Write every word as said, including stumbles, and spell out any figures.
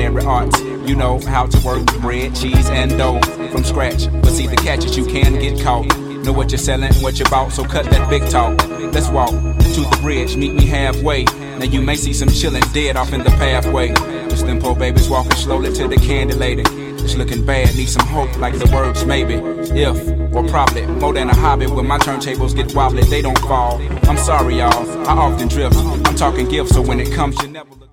culinary arts. You know how to work bread, cheese, and dough from scratch. But see, the catch is you can get caught. Know what you're selling, what you're about, so cut that big talk. Let's walk to the bridge, meet me halfway. Now you may see some chillin' dead off in the pathway. Just them poor babies walking slowly to the candy lady. It's looking bad, need some hope like the words maybe. If, or probably, more than a hobby. When my turntables get wobbly, they don't fall. I'm sorry y'all, I often drift. I'm talking gifts, so when it comes you never look